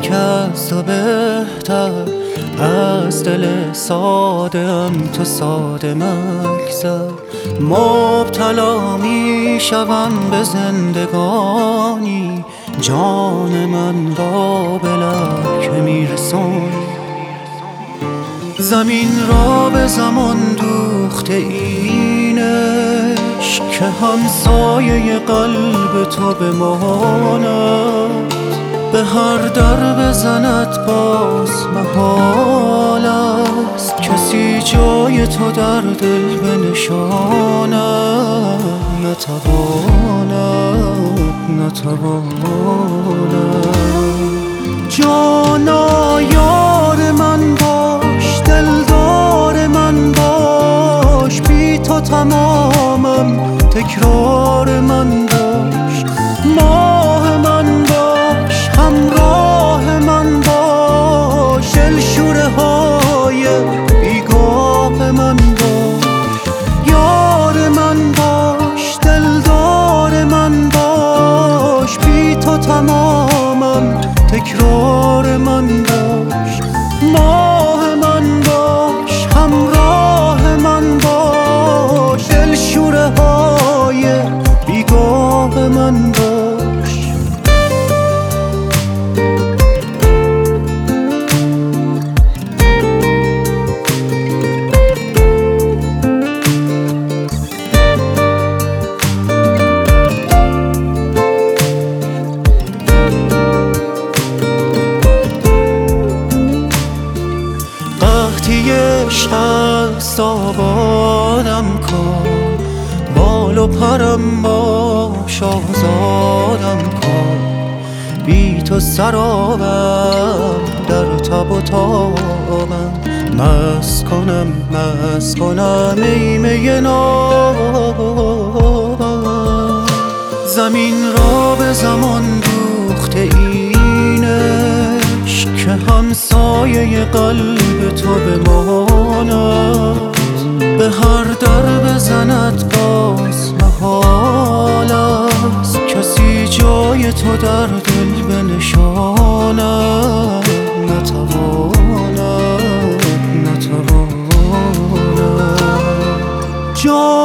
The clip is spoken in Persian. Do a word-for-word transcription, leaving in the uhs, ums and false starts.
کس تو بهتر از دل ساده ام، تو ساده مگذر. مبتلا می شوم به زندگانی، جان من را به لب که می رسانی. زمین را به زمان دوخته اینش که همسایه قلب تو بماند. به هر در بزند باز محال است، کسی جای تو در دل بنشاند. نتواند نتواند. جانا یار من باش، دلدار من باش، بی تو تمامم، تکرار من باش. ماه من باش، همراه من باش، دلشوره های بیگاه من باش. یار من باش، دلدار من باش، بی تو تمامم، تکرار من باش. ماه من باش، همراه من باش، دلشوره های بیگاه من باش. قحطی عشق است آبادم کن، بال و پرم باش آزادم کن. بی تو سرابم در تب و تابم، مست کنم مست کنم ای می نابم. زمین را به زمان دوخته اینش که همسایه قلب تو بماند. به هر در بزند باز محال است، کسی جای تو در دل بنشاند. نتواند نتواند.